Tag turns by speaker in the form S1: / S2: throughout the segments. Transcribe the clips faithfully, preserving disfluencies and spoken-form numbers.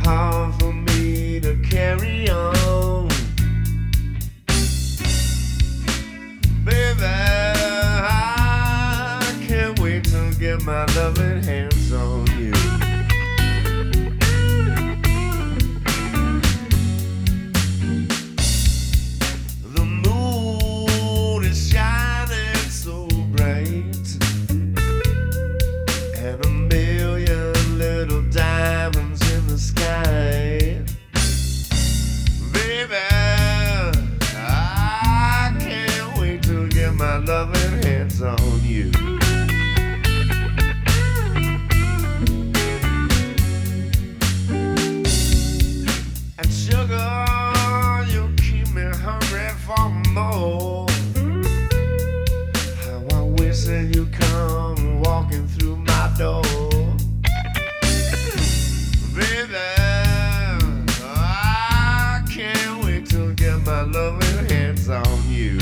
S1: hard for me to carry on. Baby, I can't wait to get my loving hands on you. The moon is shining so bright, and a million little diamonds in the sky. Baby, I can't wait to get my loving hands on you. And sugar, you keep me hungry for more. How I wish that you come walking through my door. Baby, I can't wait to get my loving hands on you.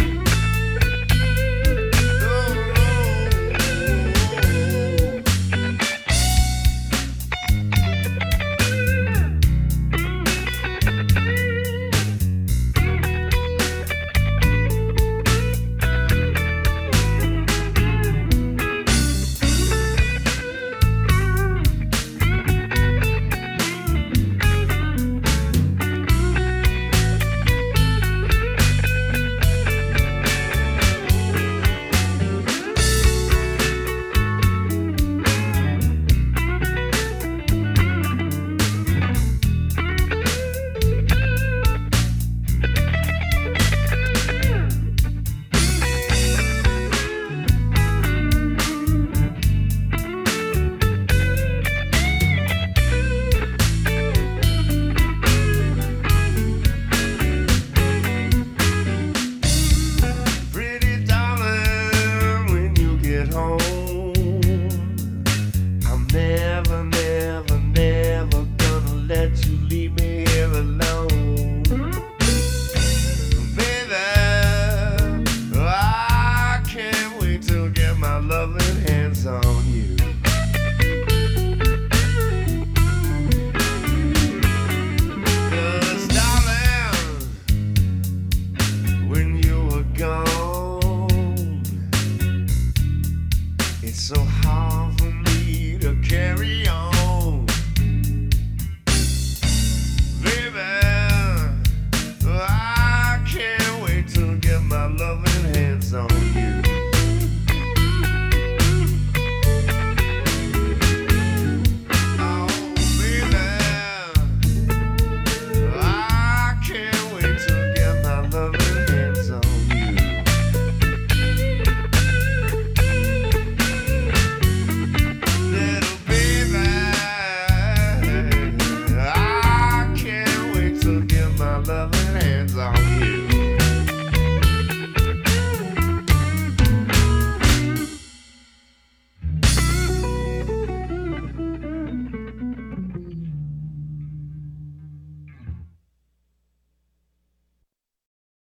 S1: It's so hard for me to carry